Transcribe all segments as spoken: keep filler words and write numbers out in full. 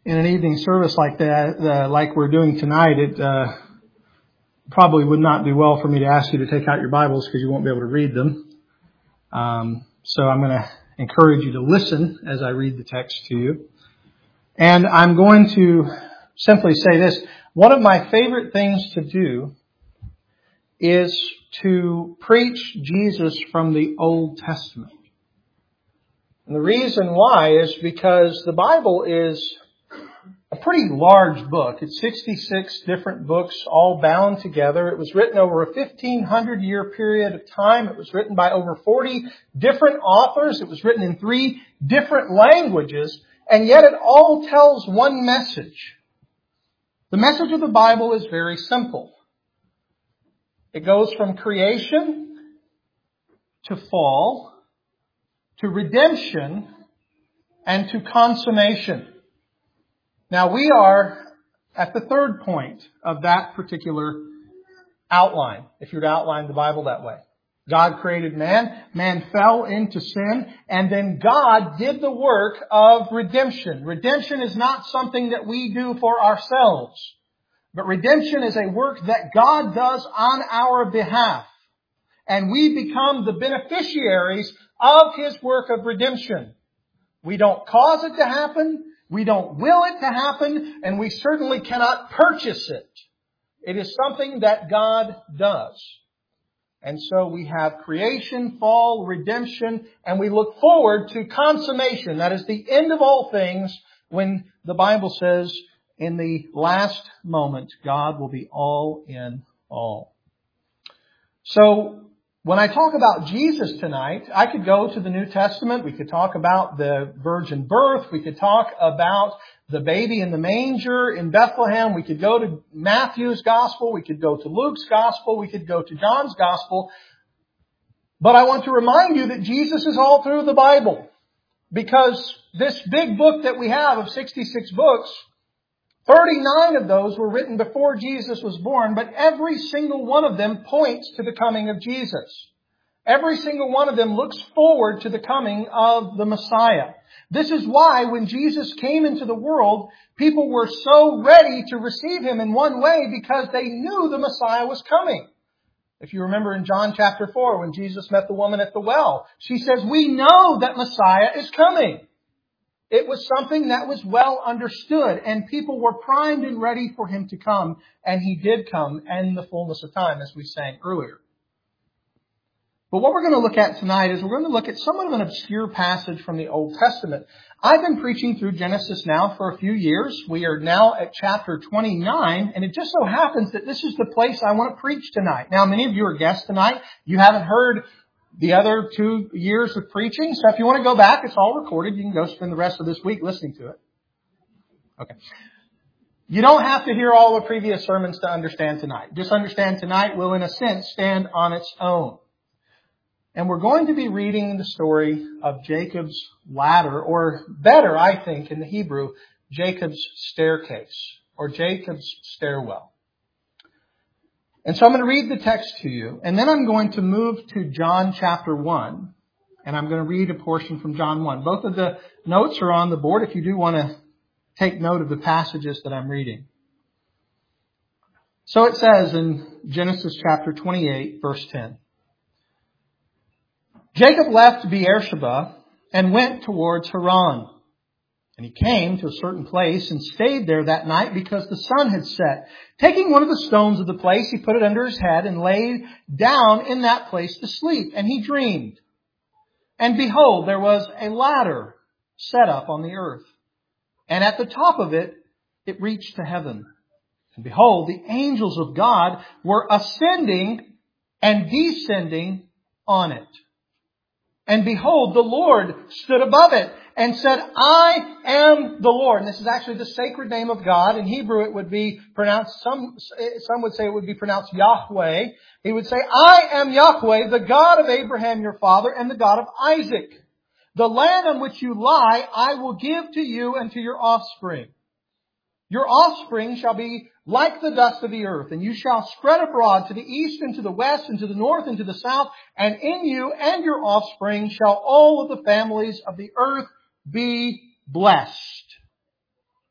in an evening service like that, uh, like we're doing tonight, it uh, probably would not do well for me to ask you to take out your Bibles because you won't be able to read them. Um, so I'm going to encourage you to listen as I read the text to you. And I'm going to simply say this. One of my favorite things to do is to preach Jesus from the Old Testament. And the reason why is because the Bible is a pretty large book. It's sixty-six different books all bound together. It was written over a fifteen hundred year period of time. It was written by over forty different authors. It was written in three different languages. And yet it all tells one message. The message of the Bible is very simple. It goes from creation to fall to redemption and to consummation. Now we are at the third point of that particular outline, if you were to outline the Bible that way. God created man, man fell into sin, and then God did the work of redemption. Redemption is not something that we do for ourselves, but redemption is a work that God does on our behalf. And we become the beneficiaries of His work of redemption. We don't cause it to happen. We don't will it to happen. And we certainly cannot purchase it. It is something that God does. And so we have creation, fall, redemption, and we look forward to consummation. That is the end of all things when the Bible says in the last moment, God will be all in all. So when I talk about Jesus tonight, I could go to the New Testament. We could talk about the virgin birth. We could talk about the baby in the manger in Bethlehem. We could go to Matthew's gospel. We could go to Luke's gospel. We could go to John's gospel. But I want to remind you that Jesus is all through the Bible. Because this big book that we have of sixty-six books, thirty-nine of those were written before Jesus was born, but every single one of them points to the coming of Jesus. Every single one of them looks forward to the coming of the Messiah. This is why when Jesus came into the world, people were so ready to receive Him in one way because they knew the Messiah was coming. If you remember in John chapter four, when Jesus met the woman at the well, she says, "We know that Messiah is coming." It was something that was well understood, and people were primed and ready for Him to come, and He did come in the fullness of time, as we sang earlier. But what we're going to look at tonight is we're going to look at somewhat of an obscure passage from the Old Testament. I've been preaching through Genesis now for a few years. We are now at chapter twenty-nine, and it just so happens that this is the place I want to preach tonight. Now, many of you are guests tonight. You haven't heard the other two years of preaching. So if you want to go back, it's all recorded. You can go spend the rest of this week listening to it. Okay. You don't have to hear all the previous sermons to understand tonight. Just understand tonight will, in a sense, stand on its own. And we're going to be reading the story of Jacob's ladder, or better, I think, in the Hebrew, Jacob's staircase, or Jacob's stairwell. And so I'm going to read the text to you, and then I'm going to move to John chapter one, and I'm going to read a portion from John one. Both of the notes are on the board if you do want to take note of the passages that I'm reading. So it says in Genesis chapter twenty-eight, verse ten. Jacob left Beersheba and went towards Haran. And he came to a certain place and stayed there that night because the sun had set. Taking one of the stones of the place, he put it under his head and lay down in that place to sleep. And he dreamed. And behold, there was a ladder set up on the earth. And at the top of it, it reached to heaven. And behold, the angels of God were ascending and descending on it. And behold, the Lord stood above it and said, "I am the Lord." And this is actually the sacred name of God. In Hebrew, it would be pronounced, some, some would say it would be pronounced Yahweh. He would say, "I am Yahweh, the God of Abraham your father and the God of Isaac. The land on which you lie, I will give to you and to your offspring. Your offspring shall be like the dust of the earth, and you shall spread abroad to the east and to the west and to the north and to the south, and in you and your offspring shall all of the families of the earth be blessed."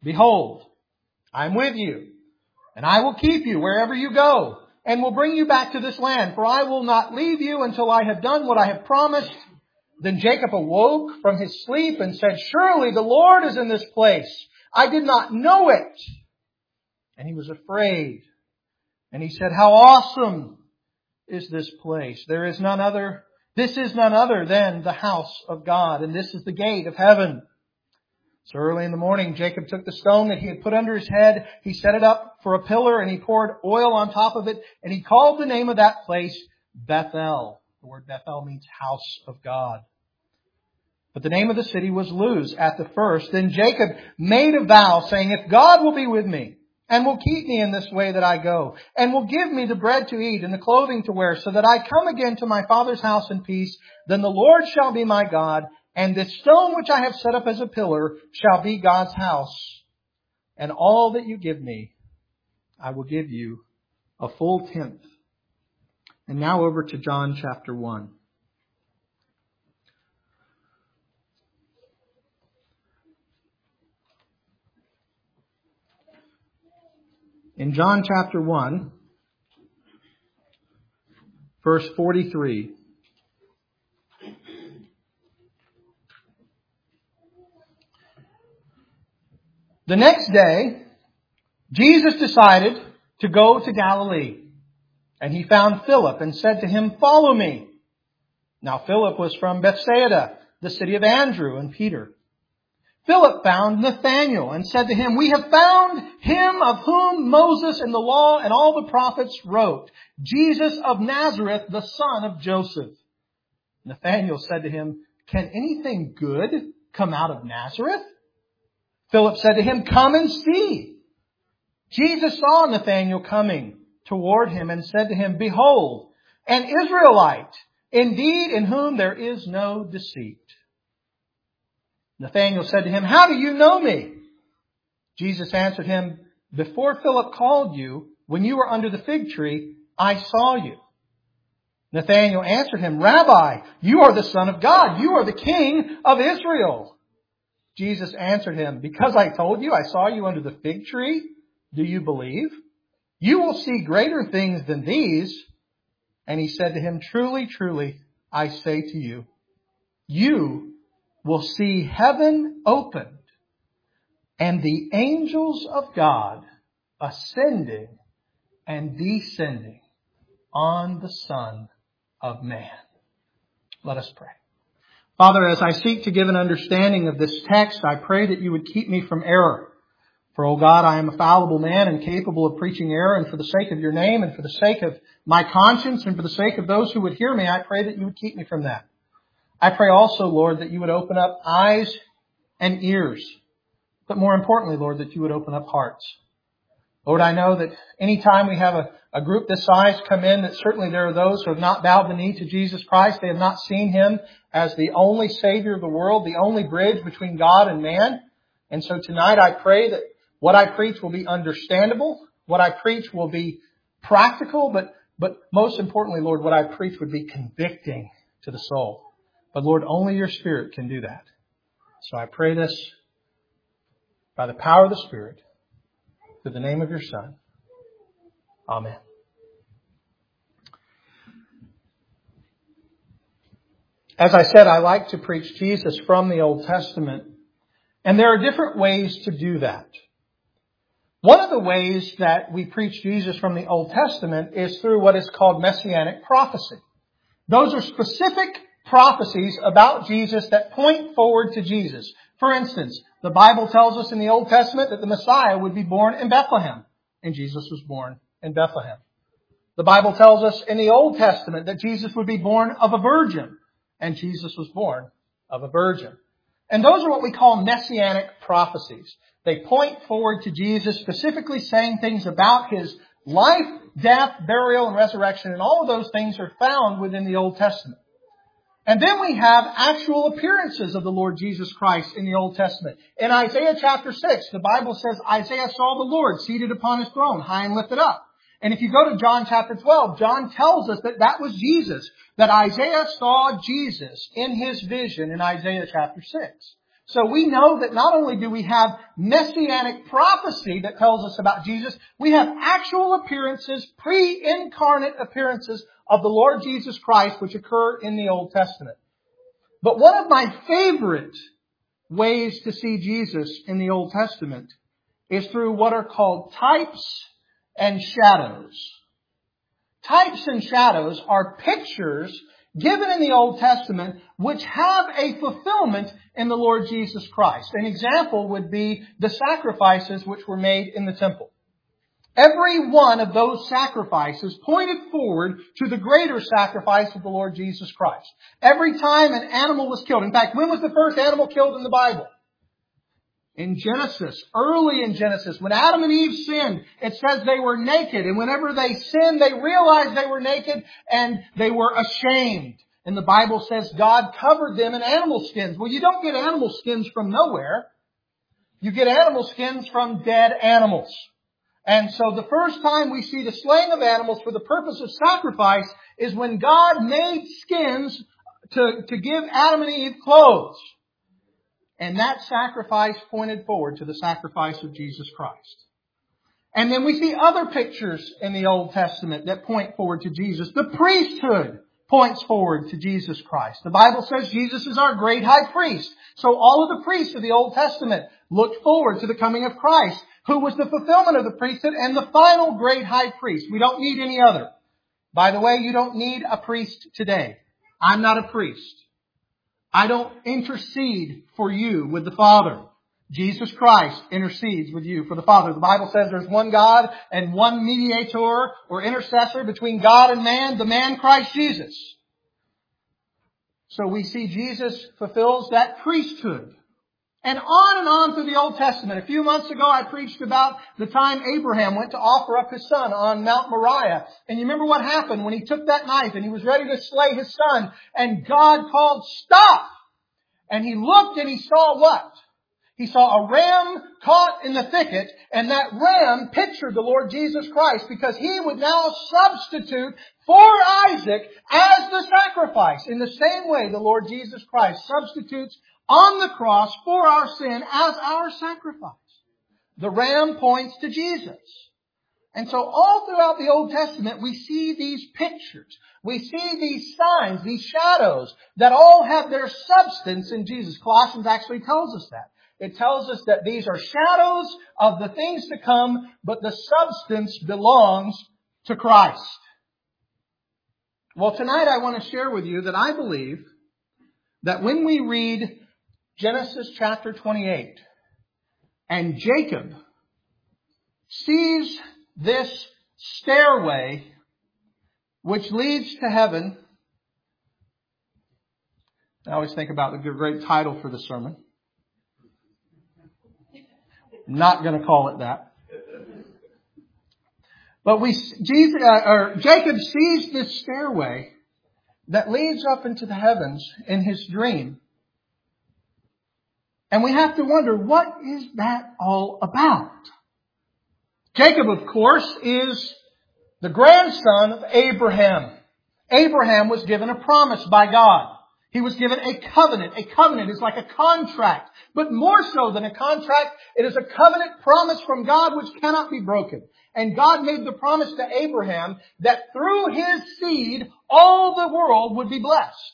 Behold, I am with you, and I will keep you wherever you go, and will bring you back to this land, for I will not leave you until I have done what I have promised." Then Jacob awoke from his sleep and said, "Surely the Lord is in this place. I did not know it." And he was afraid. And he said, "How awesome is this place? There is none other. This is none other than the house of God, and this is the gate of heaven." So early in the morning, Jacob took the stone that he had put under his head. He set it up for a pillar, and he poured oil on top of it. And he called the name of that place Bethel. The word Bethel means house of God. But the name of the city was Luz at the first. Then Jacob made a vow, saying, "If God will be with me, and will keep me in this way that I go, and will give me the bread to eat and the clothing to wear, so that I come again to my father's house in peace, then the Lord shall be my God, and this stone which I have set up as a pillar shall be God's house. And all that you give me, I will give you a full tenth." And now over to John chapter one. In John chapter one, verse forty-three. The next day, Jesus decided to go to Galilee. And he found Philip and said to him, "Follow me." Now Philip was from Bethsaida, the city of Andrew and Peter. Philip found Nathanael and said to him, "We have found him of whom Moses and the law and all the prophets wrote, Jesus of Nazareth, the son of Joseph." Nathanael said to him, "Can anything good come out of Nazareth?" Philip said to him, "Come and see." Jesus saw Nathanael coming toward him and said to him, "Behold, an Israelite, indeed in whom there is no deceit." Nathanael said to him, "How do you know me?" Jesus answered him, "Before Philip called you, when you were under the fig tree, I saw you." Nathanael answered him, "Rabbi, you are the Son of God. You are the King of Israel." Jesus answered him, "Because I told you I saw you under the fig tree, do you believe? You will see greater things than these." And he said to him, "Truly, truly, I say to you, you will see heaven opened and the angels of God ascending and descending on the Son of Man." Let us pray. Father, as I seek to give an understanding of this text, I pray that you would keep me from error. For, O God, I am a fallible man and capable of preaching error, and for the sake of your name and for the sake of my conscience and for the sake of those who would hear me, I pray that you would keep me from that. I pray also, Lord, that you would open up eyes and ears. But more importantly, Lord, that you would open up hearts. Lord, I know that any time we have a, a group this size come in, that certainly there are those who have not bowed the knee to Jesus Christ. They have not seen Him as the only Savior of the world, the only bridge between God and man. And so tonight I pray that what I preach will be understandable. What I preach will be practical. But, but most importantly, Lord, what I preach would be convicting to the soul. But Lord, only your Spirit can do that. So I pray this by the power of the Spirit, through the name of your Son. Amen. As I said, I like to preach Jesus from the Old Testament. And there are different ways to do that. One of the ways that we preach Jesus from the Old Testament is through what is called messianic prophecy. Those are specific prophecies about Jesus that point forward to Jesus. For instance, the Bible tells us in the Old Testament that the Messiah would be born in Bethlehem, and Jesus was born in Bethlehem. The Bible tells us in the Old Testament that Jesus would be born of a virgin, and Jesus was born of a virgin. And those are what we call messianic prophecies. They point forward to Jesus, specifically saying things about His life, death, burial, and resurrection, and all of those things are found within the Old Testament. And then we have actual appearances of the Lord Jesus Christ in the Old Testament. In Isaiah chapter six, the Bible says, Isaiah saw the Lord seated upon His throne, high and lifted up. And if you go to John chapter twelve, John tells us that that was Jesus, that Isaiah saw Jesus in his vision in Isaiah chapter six. So we know that not only do we have messianic prophecy that tells us about Jesus, we have actual appearances, pre-incarnate appearances of the Lord Jesus Christ which occur in the Old Testament. But one of my favorite ways to see Jesus in the Old Testament is through what are called types and shadows. Types and shadows are pictures given in the Old Testament which have a fulfillment in the Lord Jesus Christ. An example would be the sacrifices which were made in the temple. Every one of those sacrifices pointed forward to the greater sacrifice of the Lord Jesus Christ. Every time an animal was killed. In fact, when was the first animal killed in the Bible? In Genesis, early in Genesis, when Adam and Eve sinned, it says they were naked. And whenever they sinned, they realized they were naked and they were ashamed. And the Bible says God covered them in animal skins. Well, you don't get animal skins from nowhere. You get animal skins from dead animals. And so the first time we see the slaying of animals for the purpose of sacrifice is when God made skins to, to give Adam and Eve clothes. And that sacrifice pointed forward to the sacrifice of Jesus Christ. And then we see other pictures in the Old Testament that point forward to Jesus. The priesthood points forward to Jesus Christ. The Bible says Jesus is our great high priest. So all of the priests of the Old Testament looked forward to the coming of Christ, who was the fulfillment of the priesthood and the final great high priest. We don't need any other. By the way, you don't need a priest today. I'm not a priest. I don't intercede for you with the Father. Jesus Christ intercedes with you for the Father. The Bible says there's one God and one mediator or intercessor between God and man, the man Christ Jesus. So we see Jesus fulfills that priesthood. And on and on through the Old Testament. A few months ago I preached about the time Abraham went to offer up his son on Mount Moriah. And you remember what happened when he took that knife and he was ready to slay his son. And God called, stop! And he looked and he saw what? He saw a ram caught in the thicket, and that ram pictured the Lord Jesus Christ because he would now substitute for Isaac as the sacrifice. In the same way, the Lord Jesus Christ substitutes on the cross for our sin as our sacrifice. The ram points to Jesus. And so all throughout the Old Testament, we see these pictures. We see these signs, these shadows that all have their substance in Jesus. Colossians actually tells us that. It tells us that these are shadows of the things to come, but the substance belongs to Christ. Well, tonight I want to share with you that I believe that when we read Genesis chapter twenty-eight, and Jacob sees this stairway which leads to heaven. I always think about the great title for the sermon. Not going to call it that. But we, Jesus, uh, or Jacob sees this stairway that leads up into the heavens in his dream. And we have to wonder, what is that all about? Jacob, of course, is the grandson of Abraham. Abraham was given a promise by God. He was given a covenant. A covenant is like a contract. But more so than a contract, it is a covenant promise from God which cannot be broken. And God made the promise to Abraham that through his seed, all the world would be blessed.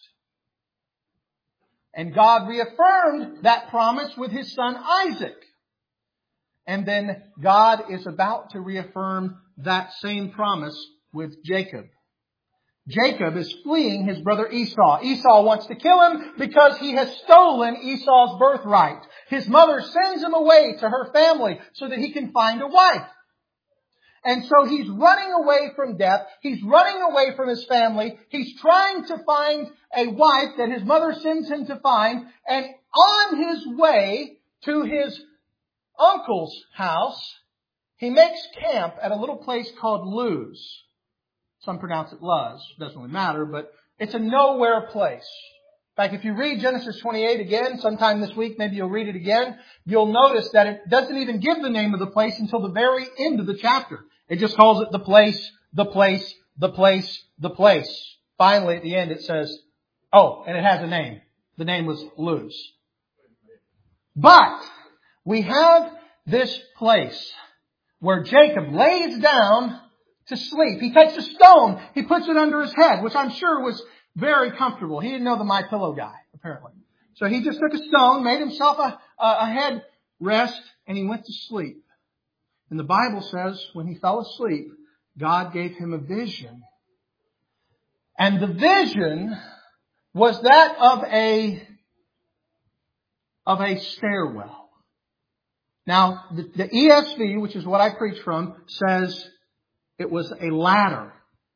And God reaffirmed that promise with his son Isaac. And then God is about to reaffirm that same promise with Jacob. Jacob is fleeing his brother Esau. Esau wants to kill him because he has stolen Esau's birthright. His mother sends him away to her family so that he can find a wife. And so he's running away from death. He's running away from his family. He's trying to find a wife that his mother sends him to find. And on his way to his uncle's house, he makes camp at a little place called Luz. Some pronounce it Luz. Doesn't really matter, but it's a nowhere place. In fact, if you read Genesis twenty-eight again, sometime this week, maybe you'll read it again, you'll notice that it doesn't even give the name of the place until the very end of the chapter. It just calls it the place, the place, the place, the place. Finally, at the end, it says, oh, and it has a name. The name was Luz. But we have this place where Jacob lays down to sleep. He takes a stone, he puts it under his head, which I'm sure was very comfortable. He didn't know the My Pillow guy, apparently. So he just took a stone, made himself a, a, a head rest, and he went to sleep. And the Bible says when he fell asleep, God gave him a vision. And the vision was that of a, of a stairwell. Now, the, the E S V, which is what I preach from, says it was a ladder.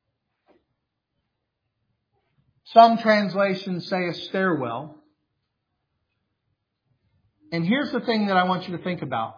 Some translations say a stairwell. And here's the thing that I want you to think about.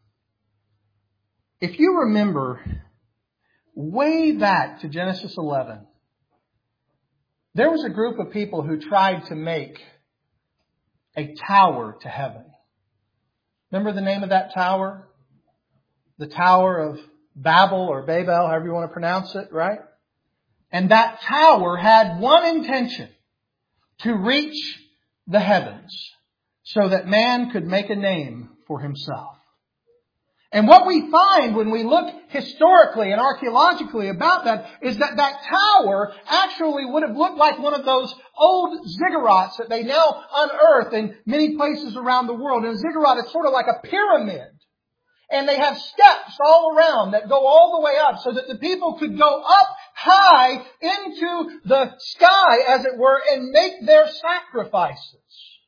If you remember way back to Genesis eleven, there was a group of people who tried to make a tower to heaven. Remember the name of that tower? The Tower of Babel or Babel, however you want to pronounce it, right? And that tower had one intention: to reach the heavens so that man could make a name for himself. And what we find when we look historically and archaeologically about that is that that tower actually would have looked like one of those old ziggurats that they now unearth in many places around the world. And a ziggurat is sort of like a pyramid. And they have steps all around that go all the way up so that the people could go up high into the sky, as it were, and make their sacrifices.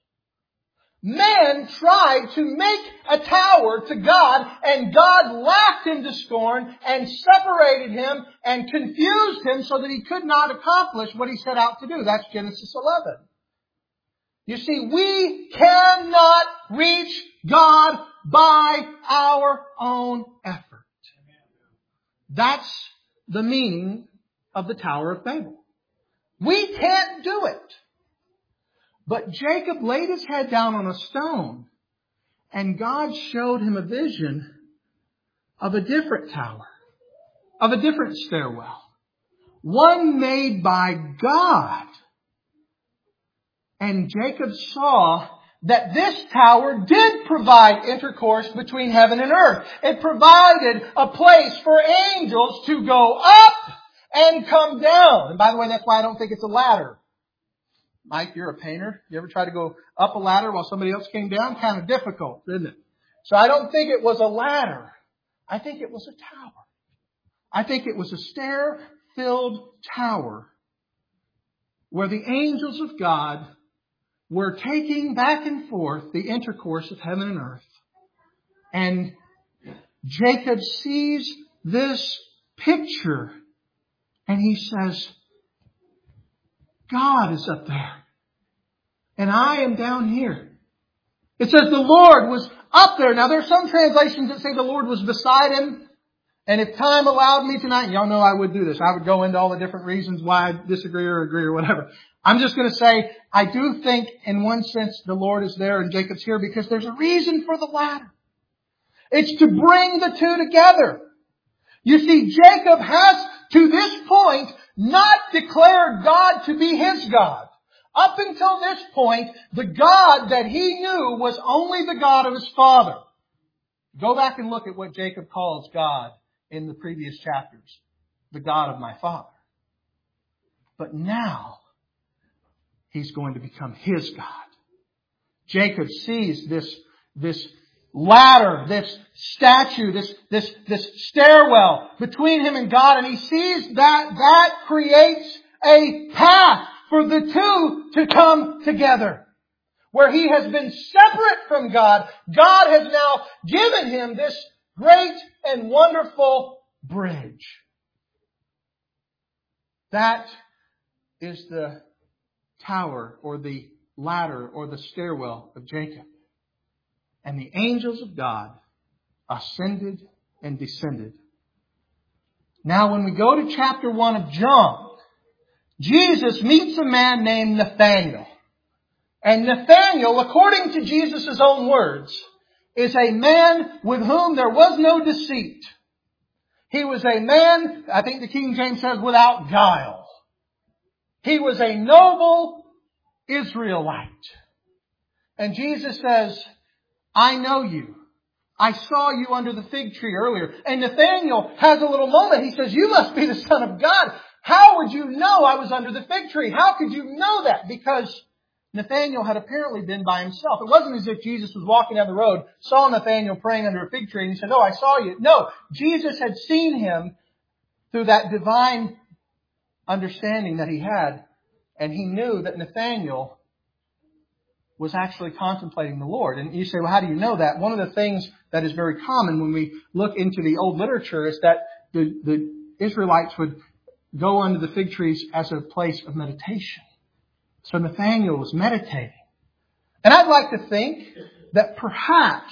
Man tried to make a tower to God, and God laughed him to scorn and separated him and confused him so that he could not accomplish what he set out to do. That's Genesis eleven. You see, we cannot reach God by our own effort. That's the meaning of the Tower of Babel. We can't do it. But Jacob laid his head down on a stone, and God showed him a vision of a different tower, of a different stairwell, one made by God. And Jacob saw that this tower did provide intercourse between heaven and earth. It provided a place for angels to go up and come down. And by the way, that's why I don't think it's a ladder. Mike, you're a painter. You ever try to go up a ladder while somebody else came down? Kind of difficult, isn't it? So I don't think it was a ladder. I think it was a tower. I think it was a stair-filled tower where the angels of God were taking back and forth the intercourse of heaven and earth. And Jacob sees this picture and he says, God is up there and I am down here. It says the Lord was up there. Now, there are some translations that say the Lord was beside him. And if time allowed me tonight, y'all know I would do this. I would go into all the different reasons why I disagree or agree or whatever. I'm just going to say, I do think in one sense the Lord is there and Jacob's here because there's a reason for the ladder. It's to bring the two together. You see, Jacob has to this point not declared God to be his God. Up until this point, the God that he knew was only the God of his father. Go back and look at what Jacob calls God in the previous chapters. The God of my father. But now, he's going to become his God. Jacob sees this, this ladder, this statue, this, this, this stairwell between him and God, and he sees that that creates a path for the two to come together. Where he has been separate from God, God has now given him this great and wonderful bridge. That is the tower or the ladder or the stairwell of Jacob. And the angels of God ascended and descended. Now when we go to chapter one of John, Jesus meets a man named Nathanael. And Nathanael, according to Jesus' own words, is a man with whom there was no deceit. He was a man, I think the King James says, without guile. He was a noble Israelite. And Jesus says, I know you. I saw you under the fig tree earlier. And Nathanael has a little moment. He says, you must be the Son of God. How would you know I was under the fig tree? How could you know that? Because Nathanael had apparently been by himself. It wasn't as if Jesus was walking down the road, saw Nathanael praying under a fig tree, and he said, oh, I saw you. No, Jesus had seen him through that divine understanding that he had. And he knew that Nathanael was actually contemplating the Lord. And you say, well, how do you know that? One of the things that is very common when we look into the old literature is that the, the Israelites would go under the fig trees as a place of meditation. So Nathanael was meditating. And I'd like to think that perhaps,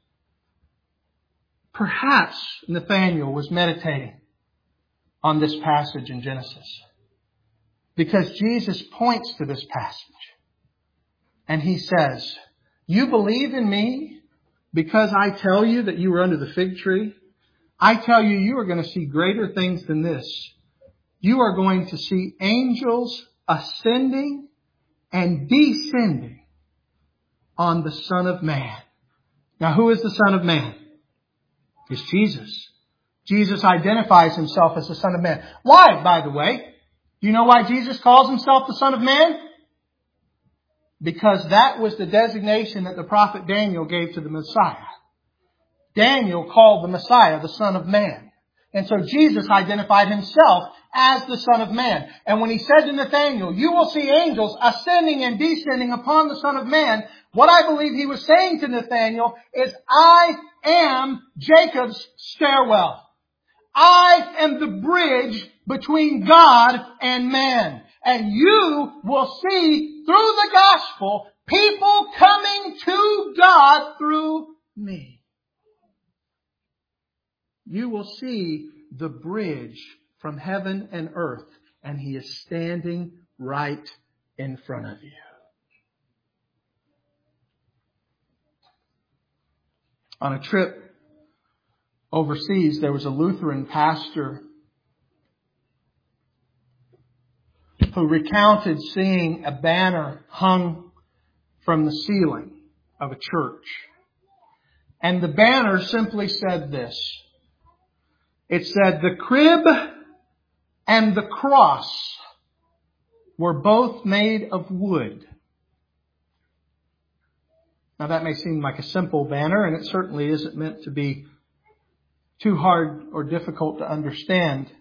perhaps Nathanael was meditating on this passage in Genesis. Because Jesus points to this passage. And He says, you believe in me because I tell you that you were under the fig tree? I tell you, you are going to see greater things than this. You are going to see angels ascending and descending on the Son of Man. Now, who is the Son of Man? It's Jesus. Jesus identifies Himself as the Son of Man. Why, by the way? Do you know why Jesus calls Himself the Son of Man? Because that was the designation that the prophet Daniel gave to the Messiah. Daniel called the Messiah the Son of Man. And so Jesus identified Himself as the Son of Man. And when He said to Nathanael, you will see angels ascending and descending upon the Son of Man, what I believe He was saying to Nathanael is, I am Jacob's stairwell. I am the bridge between God and man. And you will see through the gospel people coming to God through me. You will see the bridge from heaven and earth, and He is standing right in front of you. On a trip overseas, there was a Lutheran pastor who recounted seeing a banner hung from the ceiling of a church. And the banner simply said this. It said, the crib and the cross were both made of wood. Now that may seem like a simple banner, and it certainly isn't meant to be too hard or difficult to understand.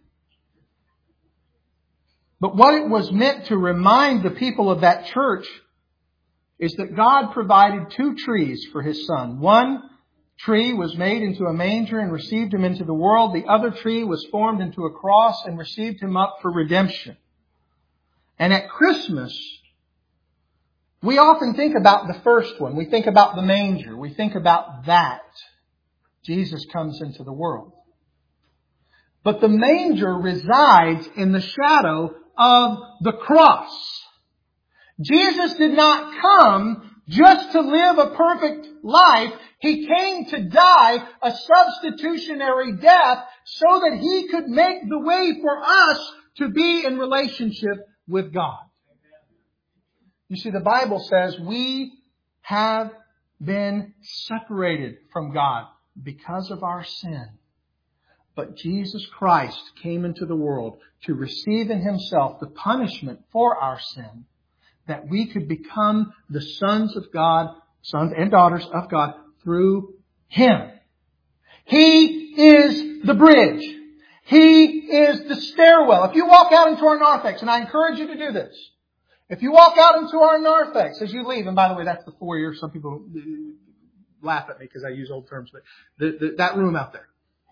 But what it was meant to remind the people of that church is that God provided two trees for His Son. One tree was made into a manger and received Him into the world. The other tree was formed into a cross and received Him up for redemption. And at Christmas, we often think about the first one. We think about the manger. We think about that. Jesus comes into the world. But the manger resides in the shadow of the cross. Jesus did not come just to live a perfect life. He came to die a substitutionary death so that He could make the way for us to be in relationship with God. You see, the Bible says we have been separated from God because of our sin. But Jesus Christ came into the world to receive in Himself the punishment for our sin, that we could become the sons of God, sons and daughters of God through Him. He is the bridge. He is the stairwell. If you walk out into our narthex, and I encourage you to do this, if you walk out into our narthex as you leave, and by the way, that's the foyer. Some people laugh at me because I use old terms, but the, the, that room out there.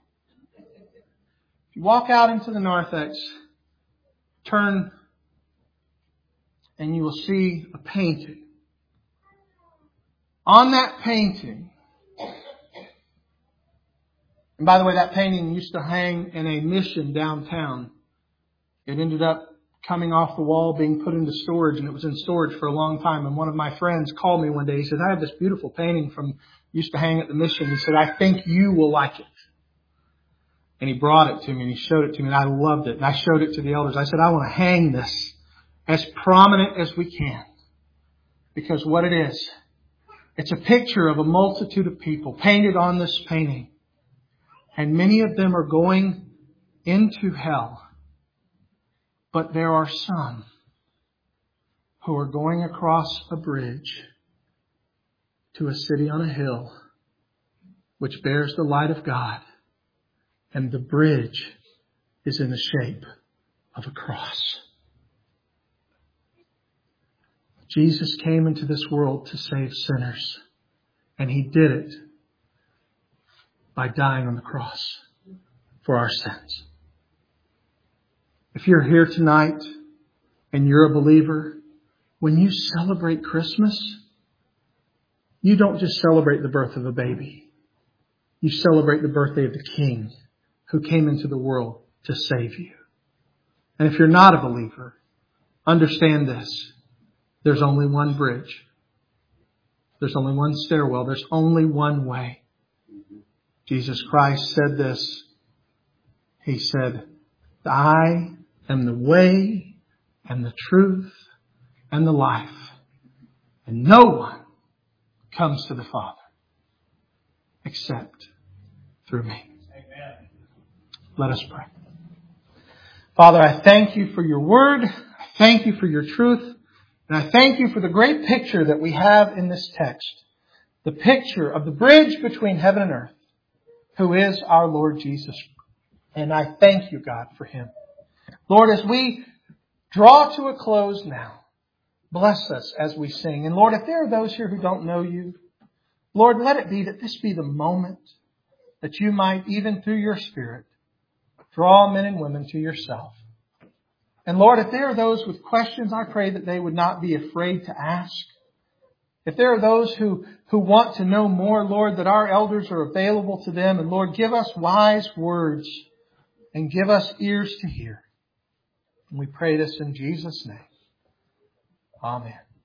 You walk out into the narthex, turn, and you will see a painting. On that painting, and by the way, that painting used to hang in a mission downtown. It ended up coming off the wall, being put into storage, and it was in storage for a long time. And one of my friends called me one day. He said, I have this beautiful painting from, used to hang at the mission. He said, I think you will like it. And he brought it to me and he showed it to me and I loved it. And I showed it to the elders. I said, I want to hang this as prominent as we can. Because what it is, It's a picture of a multitude of people painted on this painting. And many of them are going into hell. But there are some who are going across a bridge to a city on a hill which bears the light of God. And the bridge is in the shape of a cross. Jesus came into this world to save sinners. And He did it by dying on the cross for our sins. If you're here tonight and you're a believer, when you celebrate Christmas, you don't just celebrate the birth of a baby. You celebrate the birthday of the King who came into the world to save you. And if you're not a believer, understand this. There's only one bridge. There's only one stairwell. There's only one way. Jesus Christ said this. He said, I am the way and the truth and the life. And no one comes to the Father except through me. Amen. Let us pray. Father, I thank you for your word. I thank you for your truth. And I thank you for the great picture that we have in this text. The picture of the bridge between heaven and earth, who is our Lord Jesus. And I thank you, God, for Him. Lord, as we draw to a close now, bless us as we sing. And Lord, if there are those here who don't know you, Lord, let it be that this be the moment that you might, even through your Spirit, draw men and women to yourself. And Lord, if there are those with questions, I pray that they would not be afraid to ask. If there are those who, who want to know more, Lord, that our elders are available to them. And Lord, give us wise words and give us ears to hear. And we pray this in Jesus' name. Amen.